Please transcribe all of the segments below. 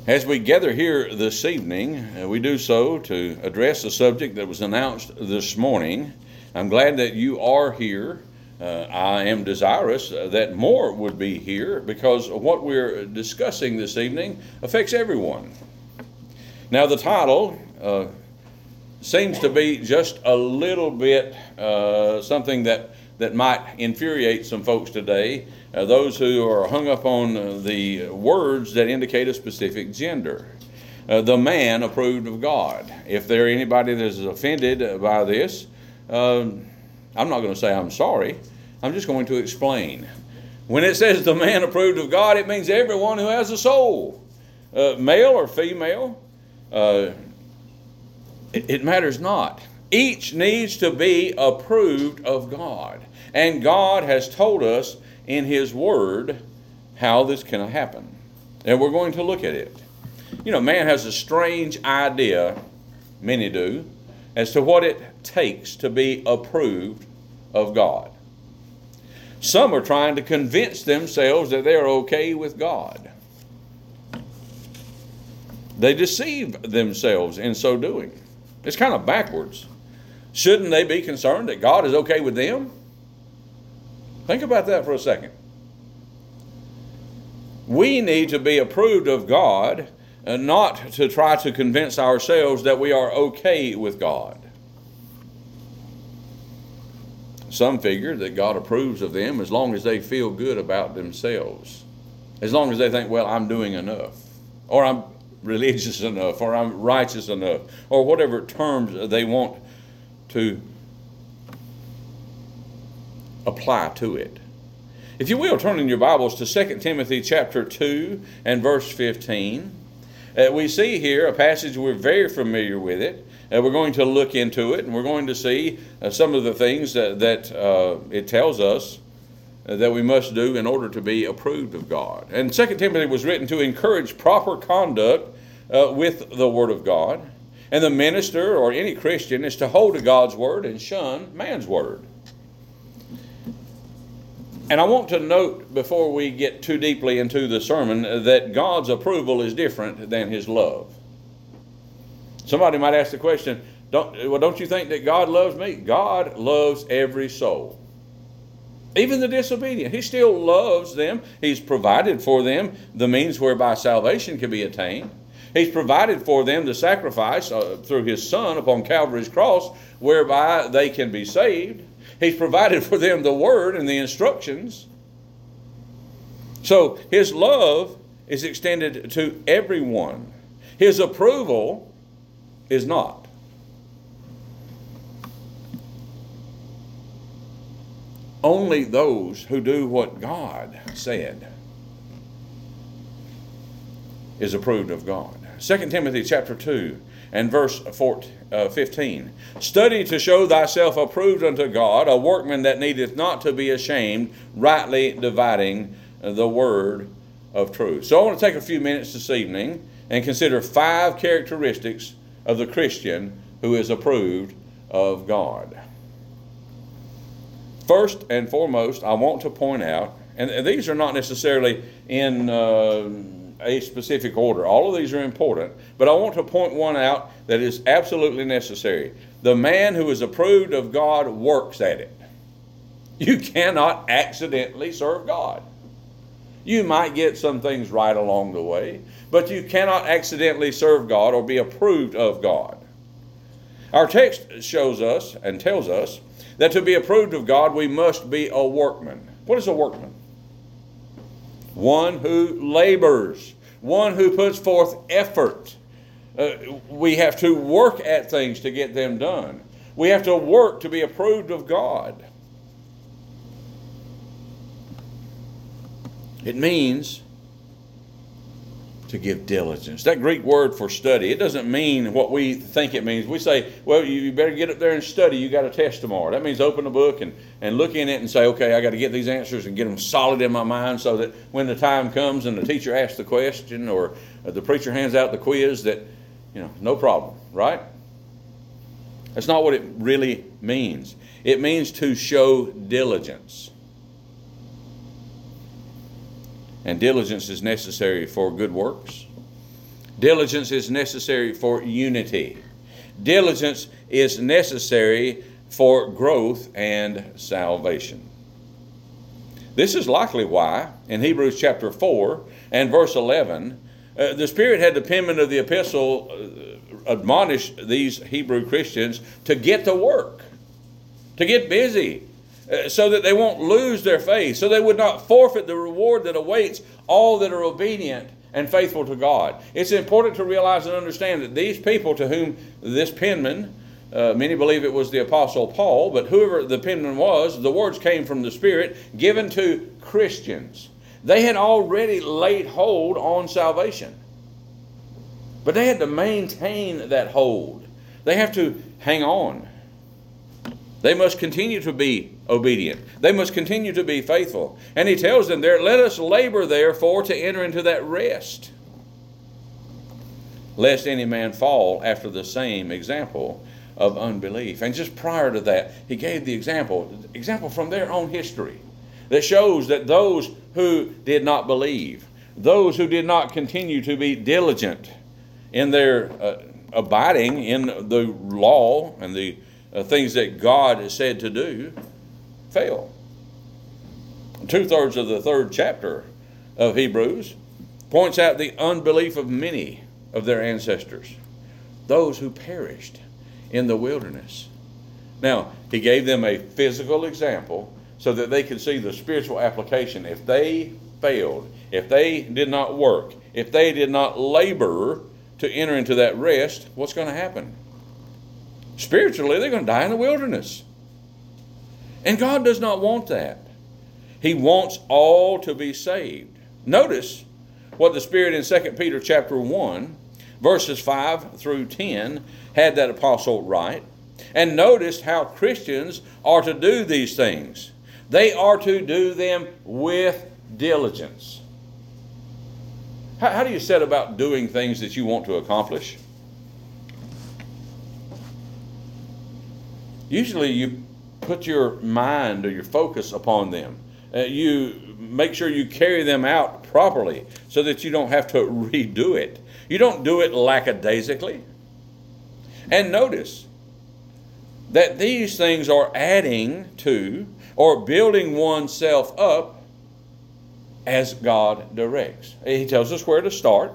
As we gather here this evening, we do so to address the subject that was announced this morning. I'm glad that you are here. I am desirous that more would be here because what we're discussing this evening affects everyone. Now, the title seems to be just a little bit something that might infuriate some folks today, those who are hung up on the words that indicate a specific gender. The man approved of God. If there anybody that is offended by this, I'm not going to say I'm sorry. I'm just going to explain. When it says the man approved of God, it means everyone who has a soul, male or female. It matters not. Each needs to be approved of God. And God has told us in His Word how this can happen. And we're going to look at it. You know, man has a strange idea, many do, as to what it takes to be approved of God. Some are trying to convince themselves that they're okay with God. They deceive themselves in so doing. It's kind of backwards. Shouldn't they be concerned that God is okay with them? Think about that for a second. We need to be approved of God, not to try to convince ourselves that we are okay with God. Some figure that God approves of them as long as they feel good about themselves. As long as they think, well, I'm doing enough, or I'm religious enough, or I'm righteous enough, or whatever terms they want to apply to it. If you will, turn in your Bibles to 2 Timothy chapter 2 and verse 15. We see here a passage we're very familiar with it. We're going to look into it, and we're going to see some of the things that it tells us that we must do in order to be approved of God. And 2 Timothy was written to encourage proper conduct with the Word of God. And the minister or any Christian is to hold to God's Word and shun man's word. And I want to note before we get too deeply into the sermon that God's approval is different than His love. Somebody might ask the question, don't you think that God loves me? God loves every soul. Even the disobedient. He still loves them. He's provided for them the means whereby salvation can be attained. He's provided for them the sacrifice through His Son upon Calvary's cross whereby they can be saved. He's provided for them the Word and the instructions. So His love is extended to everyone. His approval is not. Only those who do what God said is approved of God. 2 Timothy chapter 2 and verse 15. Study to show thyself approved unto God, a workman that needeth not to be ashamed, rightly dividing the word of truth. So I want to take a few minutes this evening and consider 5 characteristics of the Christian who is approved of God. First and foremost, I want to point out, and these are not necessarily in a specific order. All of these are important, but I want to point one out that is absolutely necessary. The man who is approved of God works at it. You cannot accidentally serve God. You might get some things right along the way, but you cannot accidentally serve God or be approved of God. Our text shows us and tells us that to be approved of God, we must be a workman. What is a workman? One who labors, one who puts forth effort. We have to work at things to get them done. We have to work to be approved of God. It means to give diligence. That Greek word for study, it doesn't mean what we think it means. We say, well, you better get up there and study. You got a test tomorrow. That means open a book and look in it and say, okay, I got to get these answers and get them solid in my mind so that when the time comes and the teacher asks the question or the preacher hands out the quiz that, no problem, right? That's not what it really means. It means to show diligence. And diligence is necessary for good works. Diligence is necessary for unity. Diligence is necessary for growth and salvation. This is likely why, in Hebrews chapter 4 and verse 11, the Spirit had the penman of the epistle admonish these Hebrew Christians to get to work, to get busy, so that they won't lose their faith, so they would not forfeit the reward that awaits all that are obedient and faithful to God. It's important to realize and understand that these people to whom this penman, many believe it was the Apostle Paul, but whoever the penman was, the words came from the Spirit given to Christians. They had already laid hold on salvation, but they had to maintain that hold. They have to hang on. They must continue to be obedient. They must continue to be faithful. And he tells them there, let us labor therefore to enter into that rest, lest any man fall after the same example of unbelief. And just prior to that, he gave the example from their own history that shows that those who did not believe, those who did not continue to be diligent in their abiding in the law and the things that God has said to do, fail. 2/3 of the 3rd chapter of Hebrews points out the unbelief of many of their ancestors, those who perished in the wilderness. Now, he gave them a physical example so that they could see the spiritual application. If they failed, if they did not work, if they did not labor to enter into that rest, what's going to happen? Spiritually, they're going to die in the wilderness. And God does not want that. He wants all to be saved. Notice what the Spirit in 2 Peter chapter 1, verses 5 through 10, had that apostle write. And notice how Christians are to do these things. They are to do them with diligence. How do you set about doing things that you want to accomplish? Usually you put your mind or your focus upon them. You make sure you carry them out properly so that you don't have to redo it. You don't do it lackadaisically. And notice that these things are adding to or building oneself up as God directs. He tells us where to start,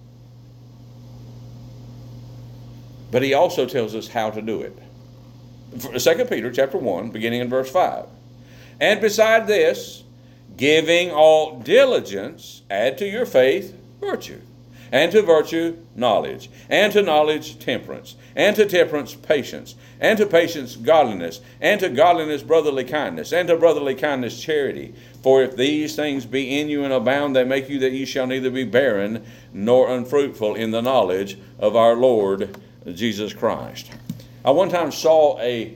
but he also tells us how to do it. 2 Peter chapter 1, beginning in verse 5. And beside this, giving all diligence, add to your faith virtue, and to virtue knowledge, and to knowledge temperance, and to temperance patience, and to patience godliness, and to godliness brotherly kindness, and to brotherly kindness charity. For if these things be in you and abound, they make you that you shall neither be barren nor unfruitful in the knowledge of our Lord Jesus Christ. I one time saw a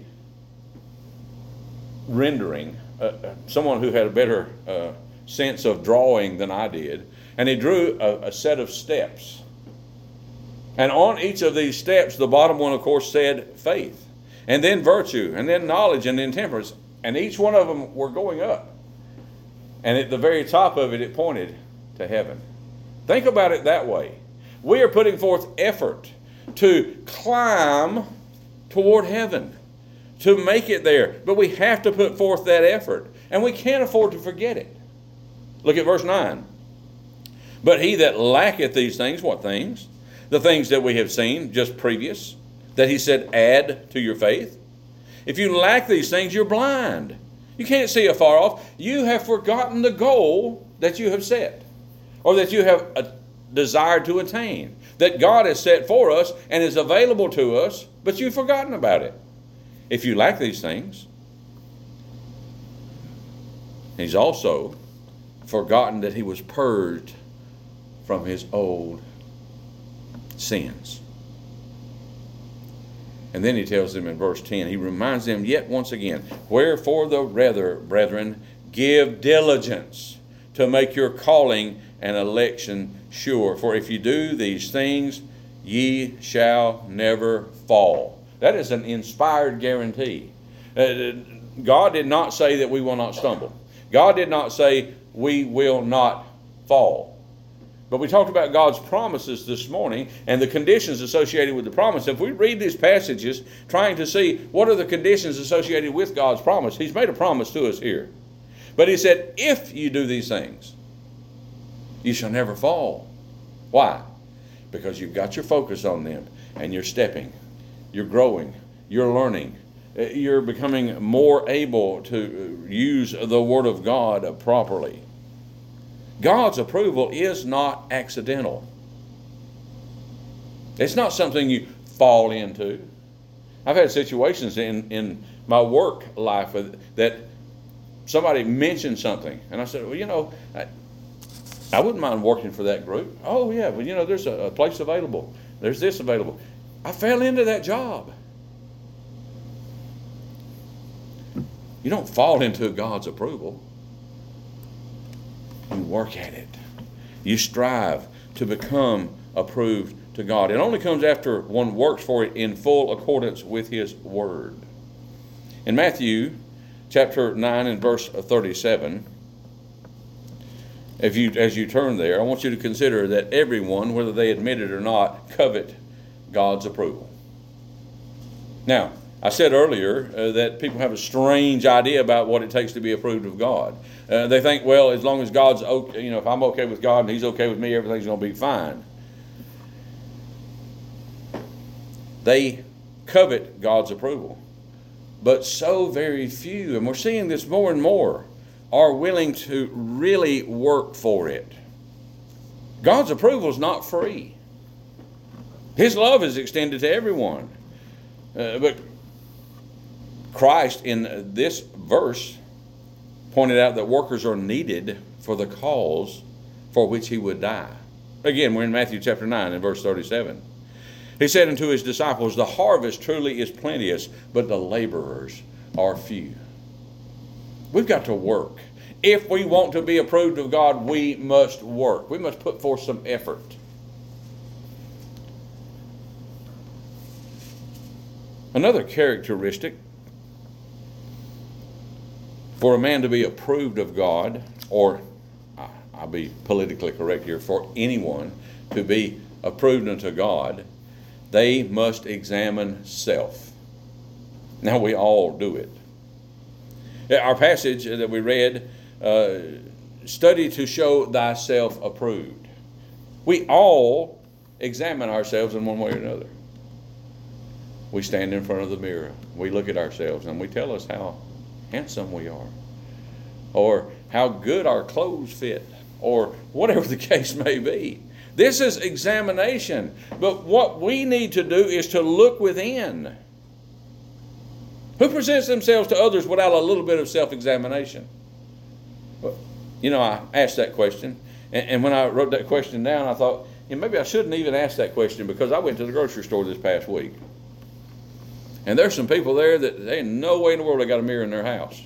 rendering, someone who had a better sense of drawing than I did, and he drew a set of steps. And on each of these steps, the bottom one, of course, said faith, and then virtue, and then knowledge, and then temperance. And each one of them were going up. And at the very top of it, it pointed to heaven. Think about it that way. We are putting forth effort to climb toward heaven, to make it there. But we have to put forth that effort, and we can't afford to forget it. Look at verse 9. But he that lacketh these things, what things? The things that we have seen just previous, that he said, add to your faith. If you lack these things, you're blind. You can't see afar off. You have forgotten the goal that you have set, or that you have desired to attain, that God has set for us and is available to us, but you've forgotten about it. If you lack these things, he's also forgotten that he was purged from his old sins. And then he tells them in verse 10, he reminds them yet once again, wherefore the rather, brethren, give diligence to make your calling and election sure. For if you do these things, ye shall never fall. That is an inspired guarantee. God did not say that we will not stumble. God did not say we will not fall. But we talked about God's promises this morning and the conditions associated with the promise. If we read these passages trying to see what are the conditions associated with God's promise, He's made a promise to us here. But He said, if you do these things, you shall never fall. Why? Because you've got your focus on them and you're stepping, you're growing, you're learning, you're becoming more able to use the Word of God properly. God's approval is not accidental. It's not something you fall into. I've had situations in my work life that somebody mentioned something, and I said, well, I wouldn't mind working for that group. Oh, yeah, well, there's a place available. There's this available. I fell into that job. You don't fall into God's approval. You work at it. You strive to become approved to God. It only comes after one works for it in full accordance with His Word. In Matthew chapter 9 and verse 37, as you turn there, I want you to consider that everyone, whether they admit it or not, covet God's approval. Now, I said earlier that people have a strange idea about what it takes to be approved of God. They think, well, as long as God's okay, if I'm okay with God and He's okay with me, everything's going to be fine. They covet God's approval. But so very few, and we're seeing this more and more, are willing to really work for it. God's approval is not free. His love is extended to everyone. But Christ, in this verse, pointed out that workers are needed for the cause for which He would die. Again, we're in Matthew chapter 9 and verse 37. He said unto His disciples, the harvest truly is plenteous, but the laborers are few. We've got to work. If we want to be approved of God, we must work. We must put forth some effort. Another characteristic for a man to be approved of God, or I'll be politically correct here, for anyone to be approved unto God, they must examine self. Now, we all do it. Our passage that we read, study to show thyself approved. We all examine ourselves in one way or another. We stand in front of the mirror. We look at ourselves and we tell us how handsome we are, or how good our clothes fit, or whatever the case may be. This is examination. But what we need to do is to look within. Who presents themselves to others without a little bit of self-examination? Well, I asked that question, and when I wrote that question down, I thought, maybe I shouldn't even ask that question, because I went to the grocery store this past week. And there's some people there that they ain't no way in the world they got a mirror in their house.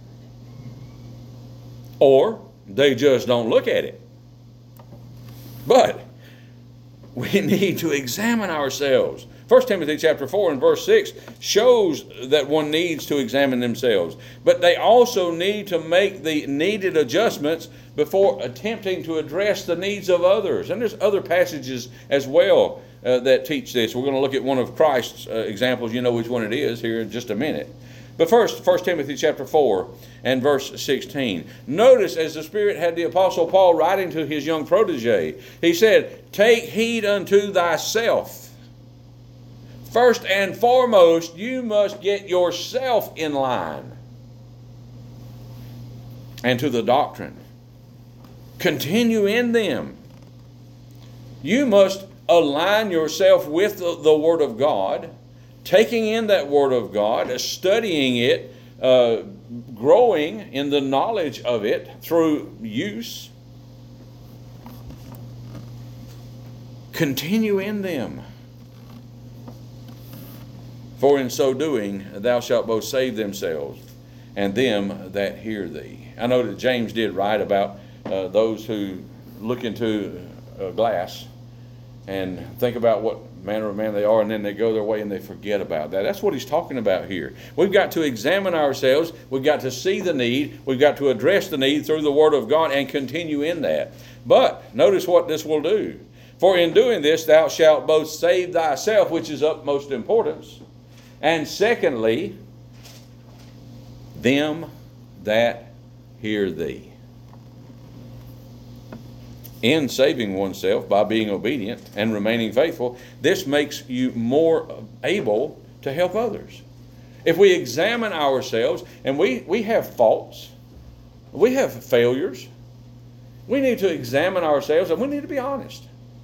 Or they just don't look at it. But we need to examine ourselves. 1 Timothy chapter 4 and verse 6 shows that one needs to examine themselves. But they also need to make the needed adjustments before attempting to address the needs of others. And there's other passages as well that teach this. We're going to look at one of Christ's examples. You know which one it is here in just a minute. But first, 1 Timothy chapter 4 and verse 16. Notice as the Spirit had the Apostle Paul writing to his young protege, he said, take heed unto thyself. First and foremost, you must get yourself in line. And to the doctrine. Continue in them. You must align yourself with the Word of God, taking in that Word of God, studying it, growing in the knowledge of it through use. Continue in them. For in so doing, thou shalt both save themselves and them that hear thee. I know that James did write about those who look into a glass and think about what manner of man they are, and then they go their way and they forget about that. That's what he's talking about here. We've got to examine ourselves. We've got to see the need. We've got to address the need through the Word of God and continue in that. But notice what this will do. For in doing this thou shalt both save thyself, which is utmost importance, and secondly, them that hear thee. In saving oneself by being obedient and remaining faithful, this makes you more able to help others. If we examine ourselves, and we have faults, we have failures, we need to examine ourselves and we need to be honest.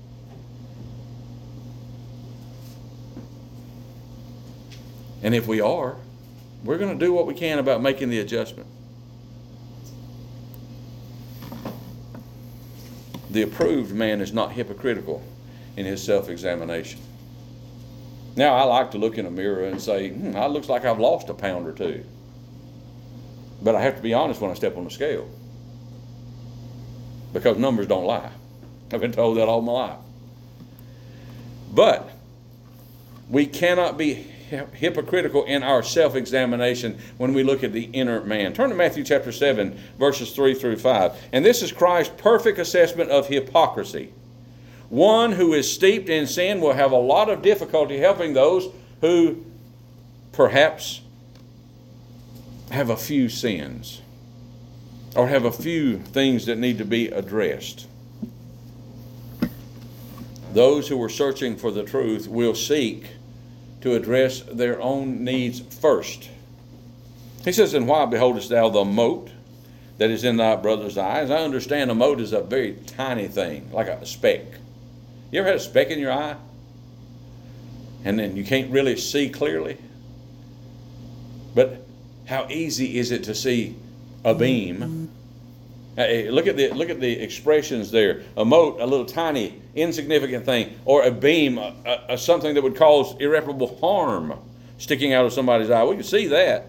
And if we are, we're going to do what we can about making the adjustment. The approved man is not hypocritical in his self-examination. Now, I like to look in a mirror and say, it looks like I've lost a pound or two. But I have to be honest when I step on the scale. Because numbers don't lie. I've been told that all my life. But we cannot be hypocritical in our self-examination when we look at the inner man. Turn to Matthew chapter 7, verses 3 through 5. And this is Christ's perfect assessment of hypocrisy. One who is steeped in sin will have a lot of difficulty helping those who perhaps have a few sins or have a few things that need to be addressed. Those who are searching for the truth will seek to address their own needs first. He says, and why beholdest thou the mote that is in thy brother's eye? As I understand, a mote is a very tiny thing, like a speck. You ever had a speck in your eye? And then you can't really see clearly? But how easy is it to see a beam? Look at the expressions there. A mote, a little tiny, insignificant thing, or a beam, something that would cause irreparable harm sticking out of somebody's eye. We can see that.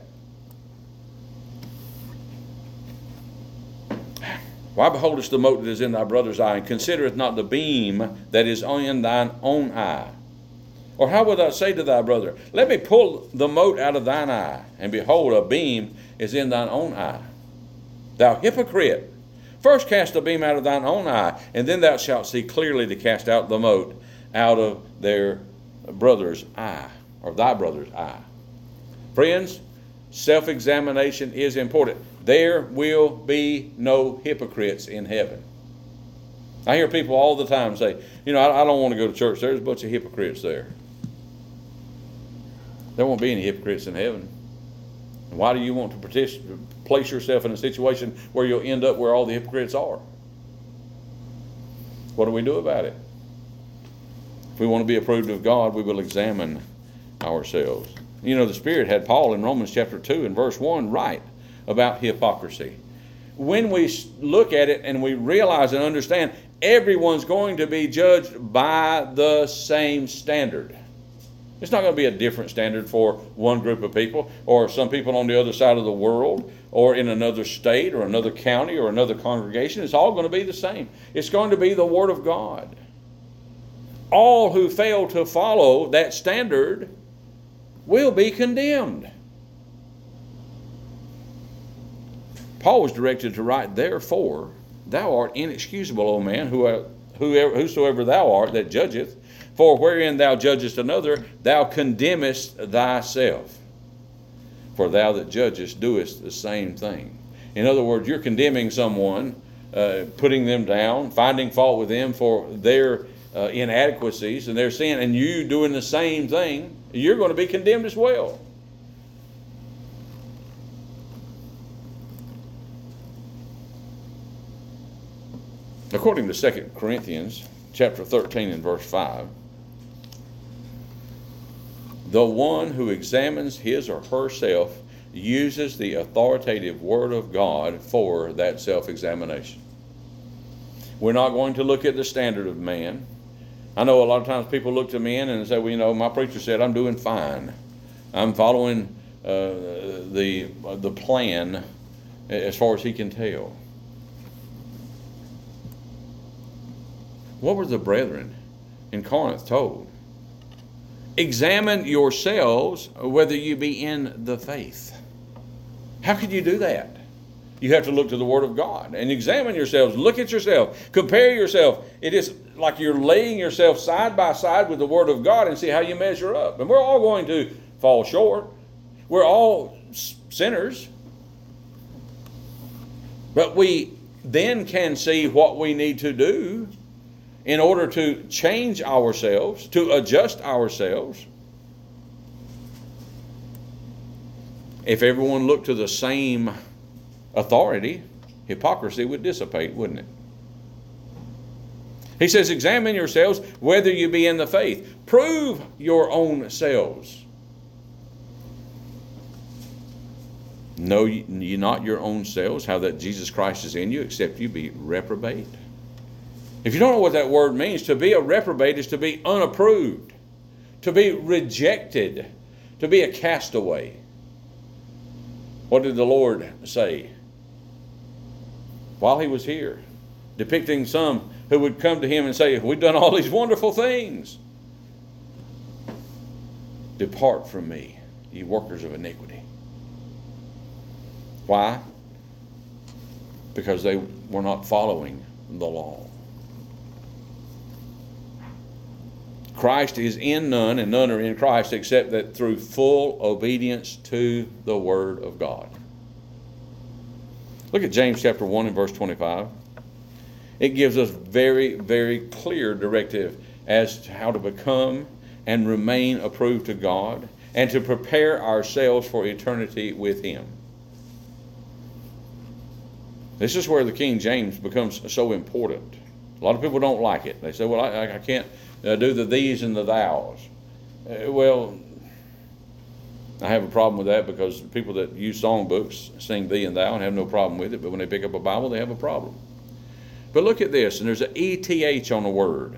Why beholdest the mote that is in thy brother's eye, and considereth not the beam that is in thine own eye? Or how wilt thou say to thy brother, let me pull the mote out of thine eye, and behold, a beam is in thine own eye? Thou hypocrite! First cast the beam out of thine own eye, and then thou shalt see clearly to cast out the mote out of their brother's eye, or thy brother's eye. Friends, self-examination is important. There will be no hypocrites in heaven. I hear people all the time say, I don't want to go to church. There's a bunch of hypocrites there. There won't be any hypocrites in heaven. Why do you want to place yourself in a situation where you'll end up where all the hypocrites are? What do we do about it? If we want to be approved of God, we will examine ourselves. The Spirit had Paul in Romans chapter 2 and verse 1 write about hypocrisy. When we look at it and we realize and understand, everyone's going to be judged by the same standard. It's not going to be a different standard for one group of people or some people on the other side of the world or in another state or another county or another congregation. It's all going to be the same. It's going to be the Word of God. All who fail to follow that standard will be condemned. Paul was directed to write, therefore, thou art inexcusable, O man, whosoever thou art that judgeth. For wherein thou judgest another, thou condemnest thyself. For thou that judgest doest the same thing. In other words, you're condemning someone, putting them down, finding fault with them for their inadequacies and their sin, and you doing the same thing, you're going to be condemned as well. According to 2 Corinthians chapter 13 and verse 5, the one who examines his or herself uses the authoritative Word of God for that self-examination. We're not going to look at the standard of man. I know a lot of times people look to men and say, well, my preacher said I'm doing fine. I'm following the plan as far as he can tell. What were the brethren in Corinth told? Examine yourselves whether you be in the faith. How could you do that? you have to look to the Word of God and examine yourselves. Look at yourself. Compare yourself. It is like you're laying yourself side by side with the Word of God and see how you measure up. And we're all going to fall short. We're all sinners. But we then can see what we need to do in order to change ourselves, to adjust ourselves. If everyone looked to the same authority, hypocrisy would dissipate, wouldn't it? He says, examine yourselves whether you be in the faith. Prove your own selves. Know ye not your own selves, how that Jesus Christ is in you, except you be reprobate? If you don't know what that word means, to be a reprobate is to be unapproved, to be rejected, to be a castaway. What did the Lord say while he was here, depicting some who would come to him and say, we've done all these wonderful things. Depart from me, ye workers of iniquity. Why? Because they were not following the law. Christ is in none, and none are in Christ, except that through full obedience to the Word of God. Look at James chapter 1 and verse 25. It gives us very, very clear directive as to how to become and remain approved to God and to prepare ourselves for eternity with Him. This is where the King James becomes so important. A lot of people don't like it. They say, well, I can't do the these and the thous. Well, I have a problem with that because people that use songbooks sing thee and thou and have no problem with it, but when they pick up a Bible, they have a problem. But look at this, and there's an ETH on the word.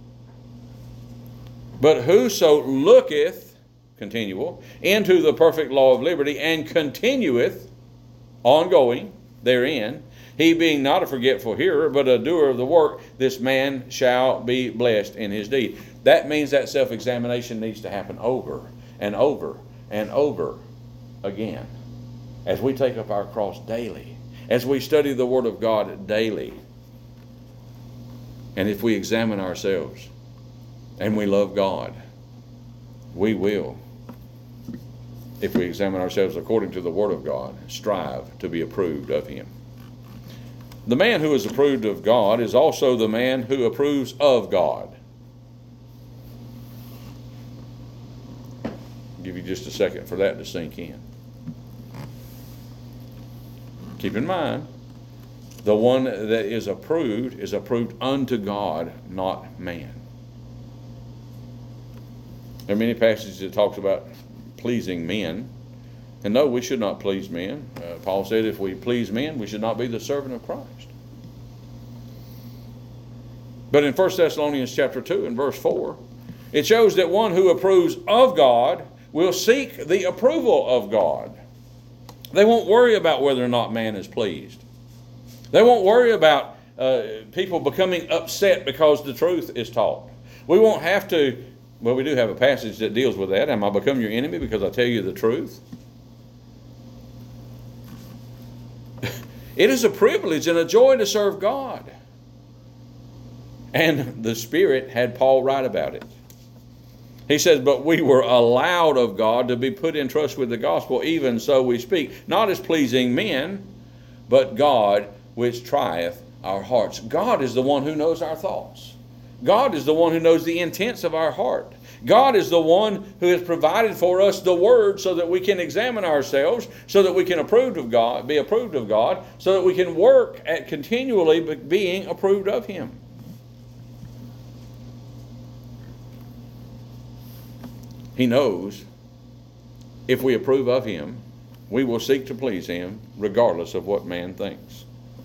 But whoso looketh, continual, into the perfect law of liberty, and continueth, ongoing, therein, he being not a forgetful hearer, but a doer of the work, this man shall be blessed in his deed. That means that self-examination needs to happen over and over and over again as we take up our cross daily, as we study the Word of God daily. And if we examine ourselves and we love God, we will, if we examine ourselves according to the Word of God, strive to be approved of Him. The man who is approved of God is also the man who approves of God. I'll give you just a second for that to sink in. Keep in mind, the one that is approved unto God, not man. There are many passages that talks about pleasing men. And no, we should not please men. Paul said if we please men, we should not be the servant of Christ. But in 1 Thessalonians chapter 2 and verse 4, it shows that one who approves of God will seek the approval of God. They won't worry about whether or not man is pleased. They won't worry about people becoming upset because the truth is taught. We won't have to, well, we do have a passage that deals with that. Am I become your enemy because I tell you the truth? It is a privilege and a joy to serve God. And the Spirit had Paul write about it. He says, but we were allowed of God to be put in trust with the gospel, even so we speak, not as pleasing men, but God which trieth our hearts. God is the one who knows our thoughts. God is the one who knows the intents of our heart. God is the one who has provided for us the Word so that we can examine ourselves, so that we can be approved of God, so that we can work at continually being approved of Him. He knows if we approve of Him, we will seek to please Him regardless of what man thinks.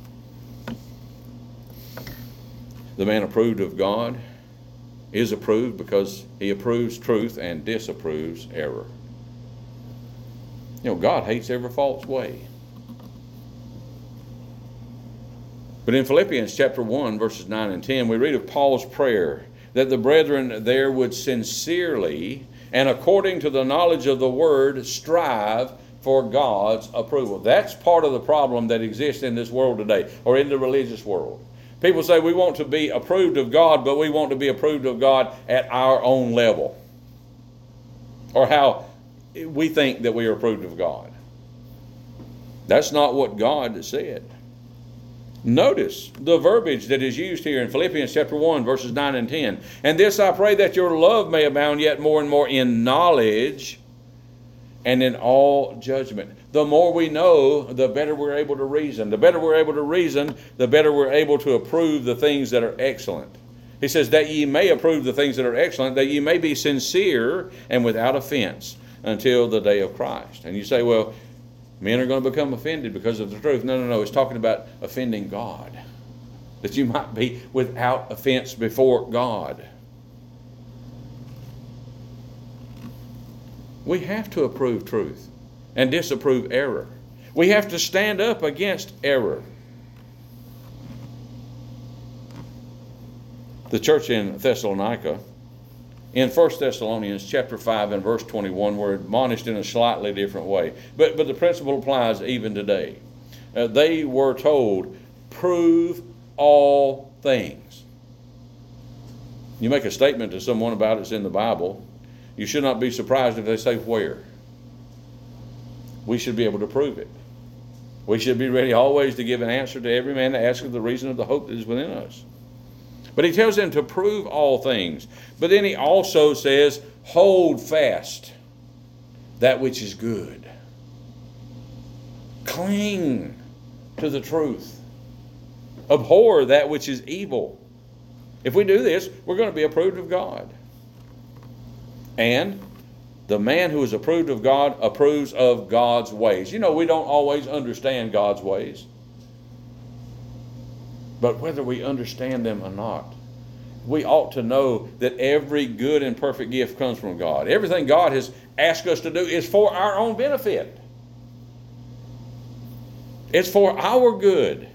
The man approved of God is approved because he approves truth and disapproves error. You know, God hates every false way. But in Philippians chapter 1, verses 9 and 10, we read of Paul's prayer that the brethren there would sincerely and according to the knowledge of the Word strive for God's approval. That's part of the problem that exists in this world today, or in the religious world. People say we want to be approved of God, but we want to be approved of God at our own level, or how we think that we are approved of God. That's not what God said. Notice the verbiage that is used here in Philippians chapter 1, verses 9 and 10. And this I pray, that your love may abound yet more and more in knowledge and in all judgment. The more we know, the better we're able to reason. The better we're able to reason, the better we're able to approve the things that are excellent. He says, that ye may approve the things that are excellent, that ye may be sincere and without offense until the day of Christ. And you say, well, men are going to become offended because of the truth. No. It's talking about offending God. That you might be without offense before God. We have to approve truth and disapprove error. We have to stand up against error. The church in Thessalonica, in 1 Thessalonians chapter 5 and verse 21, were admonished in a slightly different way. But the principle applies even today. They were told, prove all things. You make a statement to someone about it's in the Bible, you should not be surprised if they say where. We should be able to prove it. We should be ready always to give an answer to every man that asketh the reason of the hope that is within us. But he tells them to prove all things. But then he also says, hold fast that which is good. Cling to the truth. Abhor that which is evil. If we do this, we're going to be approved of God. And the man who is approved of God approves of God's ways. You know, we don't always understand God's ways. But whether we understand them or not, we ought to know that every good and perfect gift comes from God. Everything God has asked us to do is for our own benefit. It's for our good.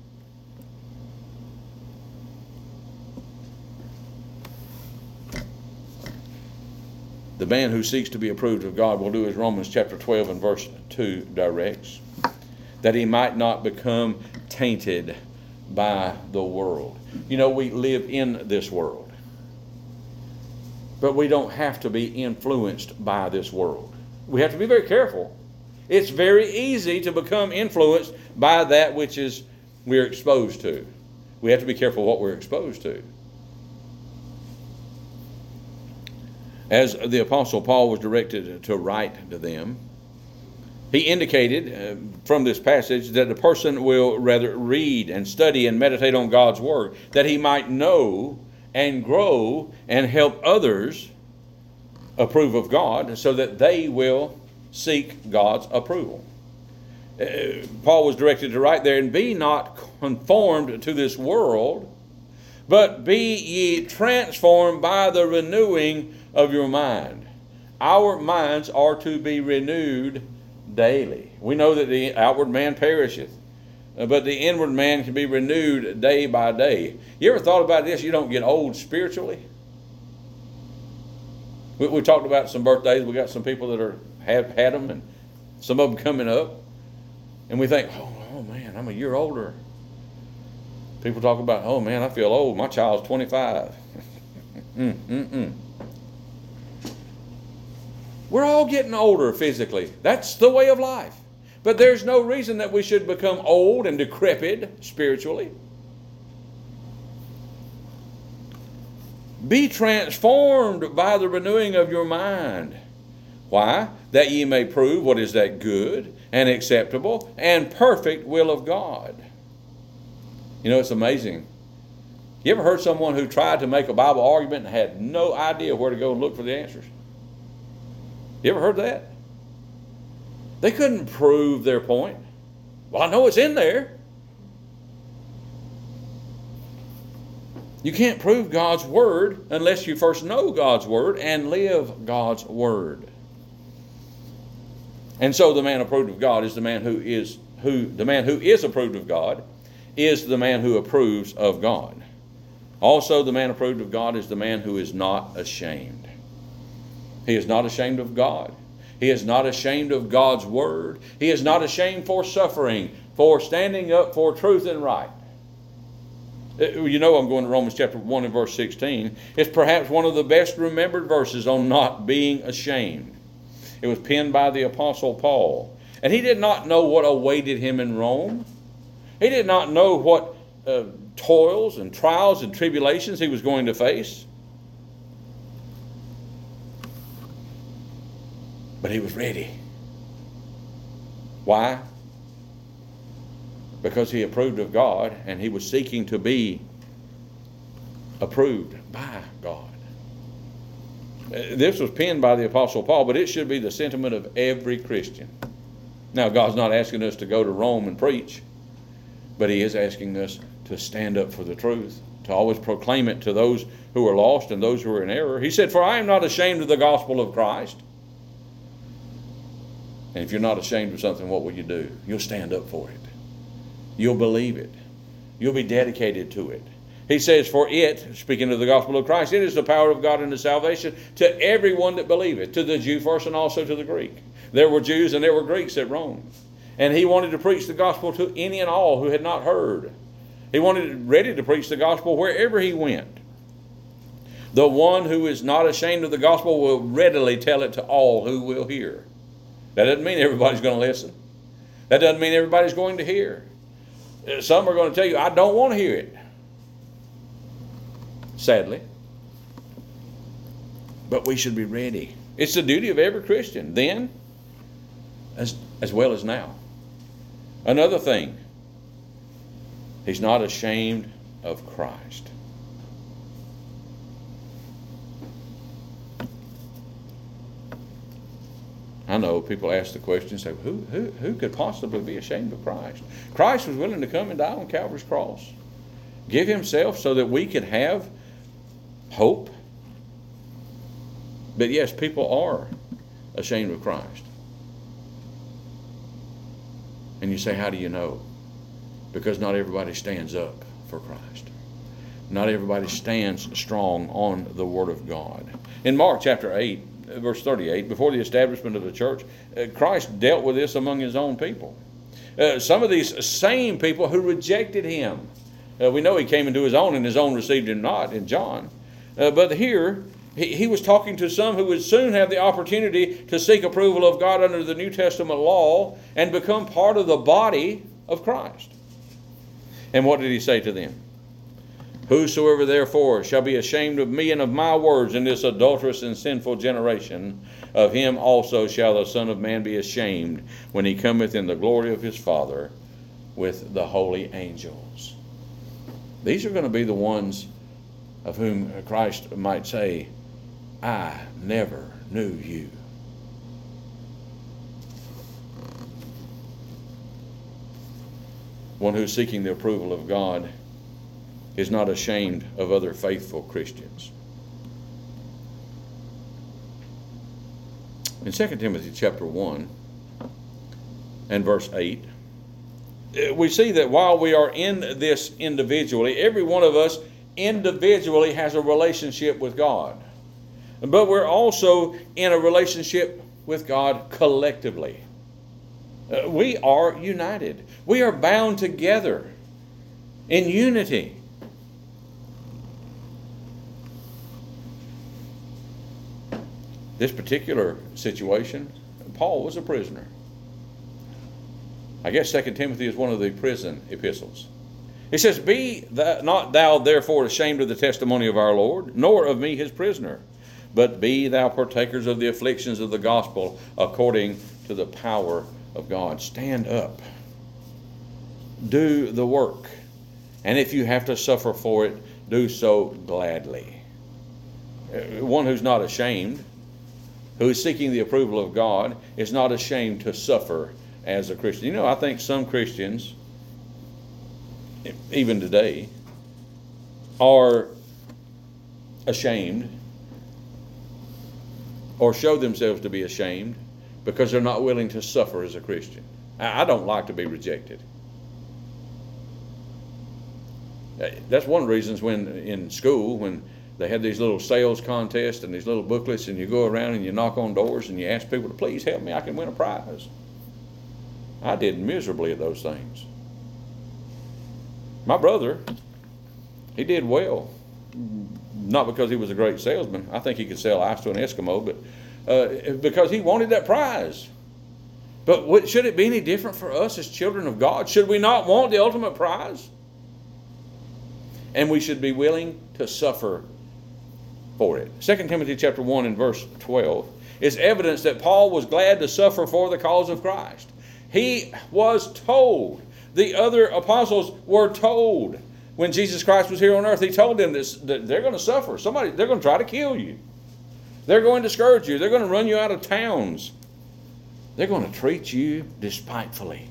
The man who seeks to be approved of God will do as Romans chapter 12 and verse 2 directs, that he might not become tainted by the world. You know, we live in this world, but we don't have to be influenced by this world. We have to be very careful. It's very easy to become influenced by that which we're exposed to. We have to be careful what we're exposed to. As the Apostle Paul was directed to write to them, he indicated from this passage that a person will rather read and study and meditate on God's Word, that he might know and grow and help others approve of God, so that they will seek God's approval. Paul was directed to write there, and be not conformed to this world, but be ye transformed by the renewing of your mind. Our minds are to be renewed daily. We know that the outward man perisheth, but the inward man can be renewed day by day. You ever thought about this? You don't get old spiritually. We talked about some birthdays. We got some people that have had them, and some of them coming up, and we think, oh man, I'm a year older. People talk about, oh man, I feel old. My child's 25. We're all getting older physically. That's the way of life. But there's no reason that we should become old and decrepit spiritually. Be transformed by the renewing of your mind. Why? That ye may prove what is that good and acceptable and perfect will of God. You know, it's amazing. You ever heard someone who tried to make a Bible argument and had no idea where to go and look for the answers? You ever heard that? They couldn't prove their point. Well, I know it's in there. You can't prove God's Word unless you first know God's Word and live God's Word. And so the man approved of God is the man who is approved of God is the man who approves of God. Also, the man approved of God is the man who is not ashamed. He is not ashamed of God. He is not ashamed of God's word. He is not ashamed for suffering, for standing up for truth and right. You know I'm going to Romans chapter 1 and verse 16. It's perhaps one of the best remembered verses on not being ashamed. It was penned by the Apostle Paul. And he did not know what awaited him in Rome. He did not know what toils and trials and tribulations he was going to face. But he was ready. Why? Because he approved of God, and he was seeking to be approved by God. This was penned by the Apostle Paul, but it should be the sentiment of every Christian. Now, God's not asking us to go to Rome and preach, but he is asking us to stand up for the truth, to always proclaim it to those who are lost and those who are in error. He said, "For I am not ashamed of the gospel of Christ." And if you're not ashamed of something, what will you do? You'll stand up for it. You'll believe it. You'll be dedicated to it. He says, "For it," speaking of the gospel of Christ, "it is the power of God unto salvation to everyone that believeth, to the Jew first and also to the Greek." There were Jews and there were Greeks at Rome. And he wanted to preach the gospel to any and all who had not heard. He wanted ready to preach the gospel wherever he went. The one who is not ashamed of the gospel will readily tell it to all who will hear. That doesn't mean everybody's going to listen. That doesn't mean everybody's going to hear. Some are going to tell you, "I don't want to hear it." Sadly. But we should be ready. It's the duty of every Christian then as well as now. Another thing, he's not ashamed of Christ. I know people ask the question, say, who could possibly be ashamed of Christ? Christ was willing to come and die on Calvary's cross, give himself so that we could have hope. But yes, people are ashamed of Christ. And you say, how do you know? Because not everybody stands up for Christ. Not everybody stands strong on the Word of God. In Mark chapter 8, verse 38, before the establishment of the church, Christ dealt with this among his own people. Some of these same people who rejected him. We know he came into his own, and his own received him not, in John. But here, he was talking to some who would soon have the opportunity to seek approval of God under the New Testament law and become part of the body of Christ. And what did he say to them? "Whosoever therefore shall be ashamed of me and of my words in this adulterous and sinful generation, of him also shall the Son of Man be ashamed when he cometh in the glory of his Father with the holy angels." These are going to be the ones of whom Christ might say, "I never knew you." One who's seeking the approval of God is not ashamed of other faithful Christians. In 2 Timothy chapter 1 and verse 8, we see that while we are in this individually, every one of us individually has a relationship with God. But we're also in a relationship with God collectively. We are united. We are bound together in unity. This particular situation, Paul was a prisoner. I guess 2 Timothy is one of the prison epistles. He says, "Be not thou therefore ashamed of the testimony of our Lord, nor of me his prisoner, but be thou partakers of the afflictions of the gospel according to the power of God." Stand up. Do the work. And if you have to suffer for it, do so gladly. One who's not ashamed, who is seeking the approval of God, is not ashamed to suffer as a Christian. You know, I think some Christians, even today, are ashamed or show themselves to be ashamed because they're not willing to suffer as a Christian. I don't like to be rejected. That's one of the reasons when in school, when they had these little sales contests and these little booklets, and you go around and you knock on doors and you ask people to please help me, I can win a prize. I did miserably at those things. My brother, he did well. Not because he was a great salesman. I think he could sell ice to an Eskimo, but because he wanted that prize. But should it be any different for us as children of God? Should we not want the ultimate prize? And we should be willing to suffer for it. 2 Timothy chapter 1 and verse 12 is evidence that Paul was glad to suffer for the cause of Christ. He was told. The other apostles were told. When Jesus Christ was here on earth, he told them this, that they're going to suffer. They're going to try to kill you. They're going to discourage you. They're going to run you out of towns. They're going to treat you despitefully.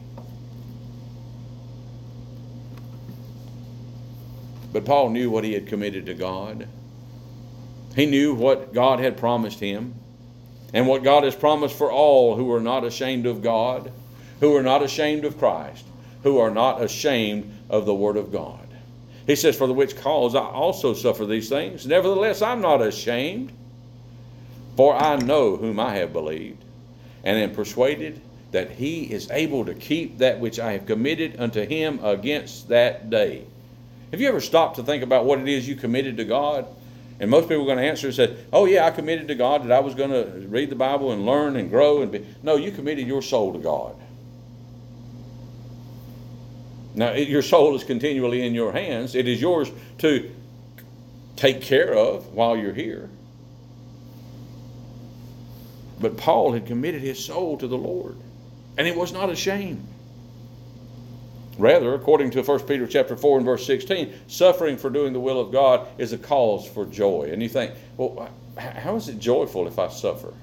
But Paul knew what he had committed to God. He knew what God had promised him, and what God has promised for all who are not ashamed of God, who are not ashamed of Christ, who are not ashamed of the Word of God. He says, for the which cause I also suffer these things. Nevertheless, I'm not ashamed, for I know whom I have believed, and am persuaded that he is able to keep that which I have committed unto him against that day. Have you ever stopped to think about what it is you committed to God? And most people are going to answer and say, oh yeah, I committed to God that I was going to read the Bible and learn and grow. No, you committed your soul to God. Now, your soul is continually in your hands. It is yours to take care of while you're here. But Paul had committed his soul to the Lord, and he was not ashamed. Rather, according to 1 Peter chapter 4 and verse 16, suffering for doing the will of God is a cause for joy. And you think, well, how is it joyful if I suffer?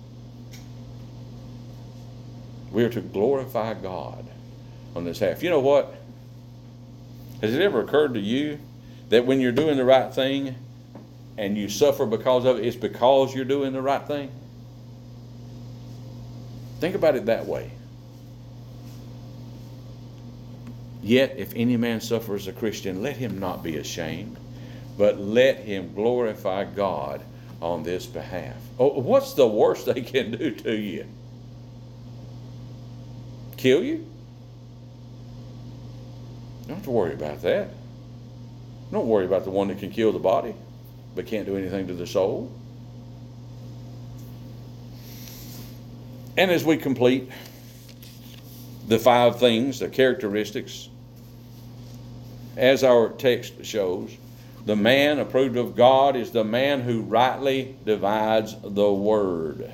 We are to glorify God on this half. You know what? Has it ever occurred to you that when you're doing the right thing and you suffer because of it, it's because you're doing the right thing? Think about it that way. Yet, if any man suffer as a Christian, let him not be ashamed, but let him glorify God on this behalf. Oh, what's the worst they can do to you? Kill you? Don't have to worry about that. Don't worry about the one that can kill the body, but can't do anything to the soul. And as we complete the 5 things, the characteristics, as our text shows, the man approved of God is the man who rightly divides the word.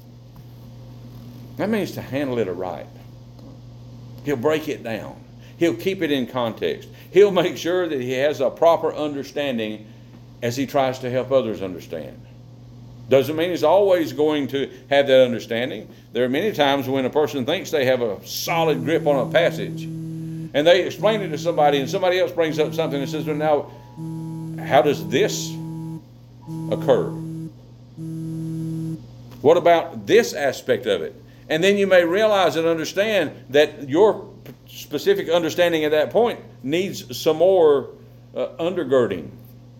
That means to handle it aright. He'll break it down. He'll keep it in context. He'll make sure that he has a proper understanding as he tries to help others understand. Doesn't mean he's always going to have that understanding. There are many times when a person thinks they have a solid grip on a passage, and they explain it to somebody, and somebody else brings up something and says, well, now, how does this occur? What about this aspect of it? And then you may realize and understand that your specific understanding at that point needs some more undergirding.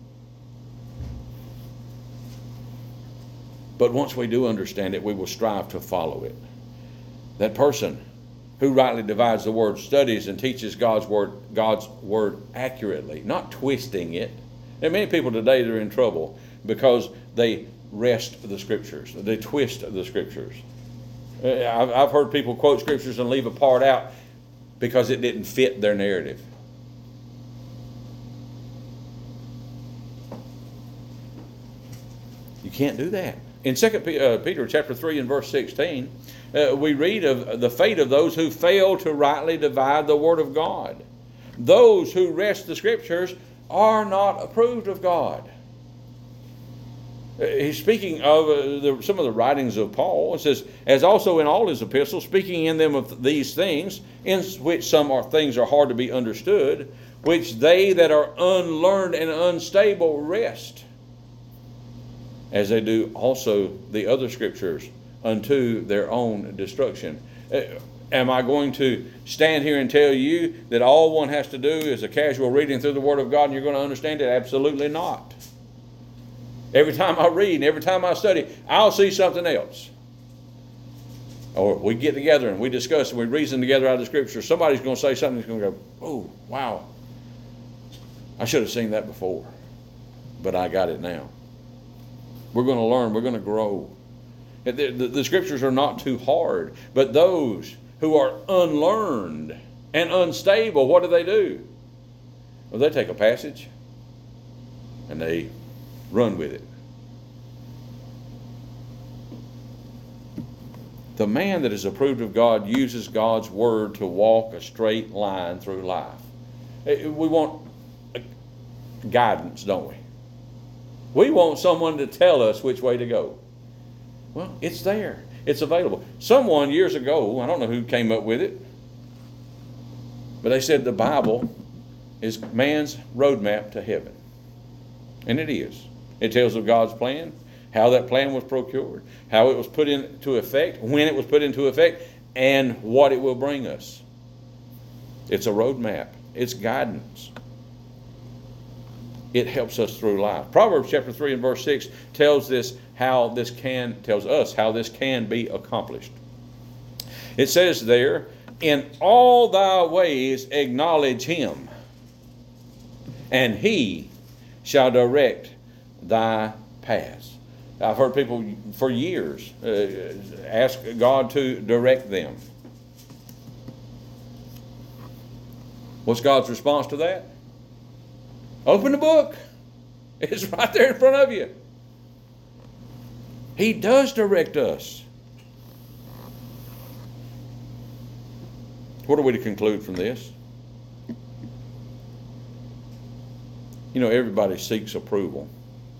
But once we do understand it, we will strive to follow it. That person who rightly divides the word studies and teaches God's word accurately, not twisting it. There are many people today that are in trouble because they wrest the Scriptures. They twist the Scriptures. I've heard people quote Scriptures and leave a part out because it didn't fit their narrative. You can't do that. In 2 Peter chapter 3 and verse 16, we read of the fate of those who fail to rightly divide the Word of God. Those who wrest the Scriptures are not approved of God. He's speaking of some of the writings of Paul. It says, as also in all his epistles, speaking in them of these things, in which things are hard to be understood, which they that are unlearned and unstable wrest, as they do also the other Scriptures, unto their own destruction. Am I going to stand here and tell you that all one has to do is a casual reading through the Word of God and you're going to understand it? Absolutely not. Every time I read and every time I study, I'll see something else. Or we get together and we discuss and we reason together out of the Scripture. Somebody's going to say something that's going to go, oh, wow. I should have seen that before, but I got it now. We're going to learn. We're going to grow. The Scriptures are not too hard, but those who are unlearned and unstable, what do? Well, they take a passage and they run with it. The man that is approved of God uses God's word to walk a straight line through life. We want guidance, don't we? We want someone to tell us which way to go. Well, it's there. It's available. Someone years ago, I don't know who came up with it, but they said the Bible is man's roadmap to heaven. And it is. It tells of God's plan, how that plan was procured, how it was put into effect, when it was put into effect, and what it will bring us. It's a roadmap. It's guidance. It helps us through life. Proverbs chapter 3 and verse 6 tells us how this can be accomplished. It says there, in all thy ways acknowledge him, and he shall direct thy paths. I've heard people for years ask God to direct them. What's God's response to that? Open the book. It's right there in front of you. He does direct us. What are we to conclude from this? You know, everybody seeks approval.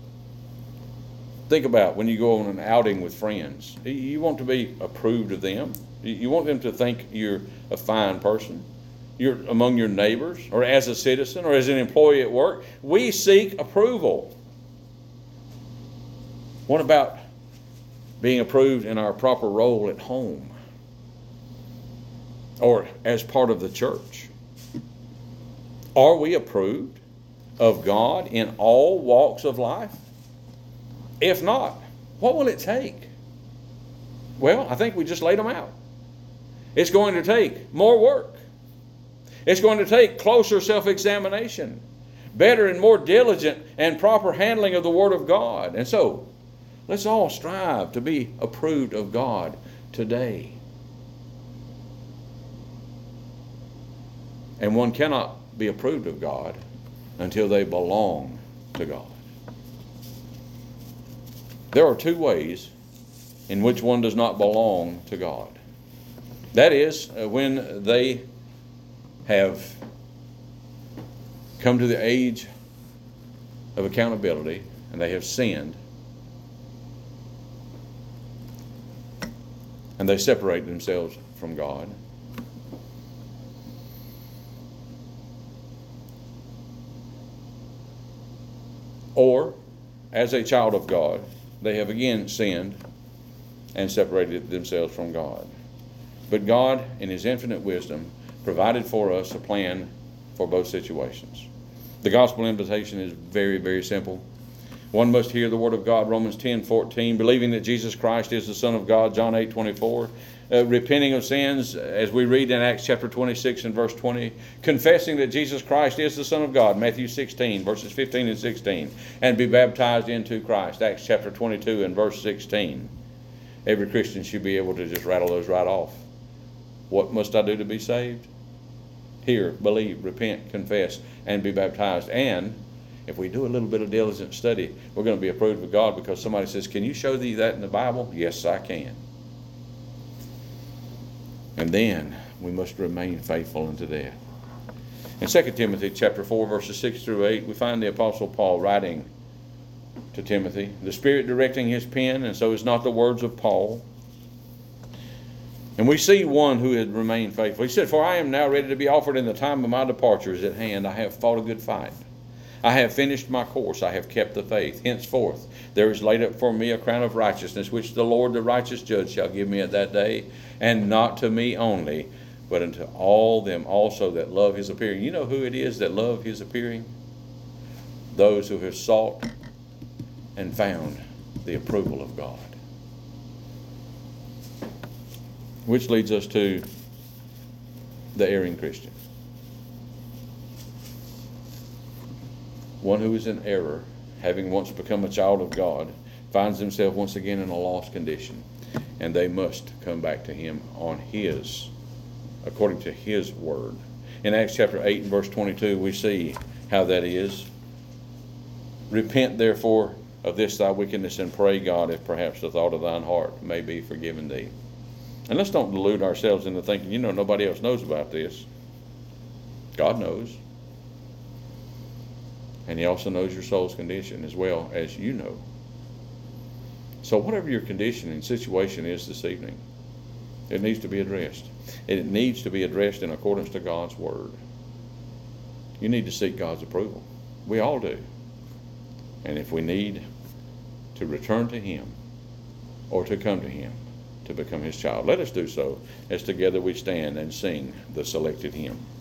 Think about when you go on an outing with friends. You want to be approved of them. You want them to think you're a fine person. You're among your neighbors, or as a citizen, or as an employee at work. We seek approval. What about being approved in our proper role at home? Or as part of the church? Are we approved of God in all walks of life? If not, what will it take? Well, I think we just laid them out. It's going to take more work. It's going to take closer self-examination, better and more diligent and proper handling of the Word of God. And so, let's all strive to be approved of God today. And one cannot be approved of God until they belong to God. There are two ways in which one does not belong to God. That is, when they have come to the age of accountability and they have sinned and they separate themselves from God. Or, as a child of God, they have again sinned and separated themselves from God. But God, in His infinite wisdom, provided for us a plan for both situations. The gospel invitation is very, very simple. One must hear the word of God, Romans 10:14, believing that Jesus Christ is the Son of God, John 8:24, repenting of sins, as we read in Acts chapter 26 and verse 20, confessing that Jesus Christ is the Son of God, Matthew 16, verses 15 and 16, and be baptized into Christ, Acts chapter 22 and verse 16. Every Christian should be able to just rattle those right off. What must I do to be saved? Hear, believe, repent, confess, and be baptized. And if we do a little bit of diligent study, we're going to be approved of God because somebody says, can you show thee that in the Bible? Yes, I can. And then we must remain faithful unto death. In 2 Timothy chapter 4, verses 6 through 8, we find the Apostle Paul writing to Timothy, the Spirit directing his pen, and so is not the words of Paul. And we see one who had remained faithful. He said, for I am now ready to be offered, in the time of my departure is at hand. I have fought a good fight. I have finished my course. I have kept the faith. Henceforth there is laid up for me a crown of righteousness, which the Lord, the righteous judge, shall give me at that day, and not to me only, but unto all them also that love his appearing. You know who it is that love his appearing? Those who have sought and found the approval of God. Which leads us to the erring Christian. One who is in error, having once become a child of God, finds himself once again in a lost condition, and they must come back to him according to his word. In Acts chapter 8 and verse 22, we see how that is. Repent therefore of this thy wickedness, and pray God, if perhaps the thought of thine heart may be forgiven thee. And let's don't delude ourselves into thinking, nobody else knows about this. God knows. And he also knows your soul's condition as well as you know. So whatever your condition and situation is this evening, it needs to be addressed. It needs to be addressed in accordance to God's word. You need to seek God's approval. We all do. And if we need to return to him or to come to him to become his child, let us do so as together we stand and sing the selected hymn.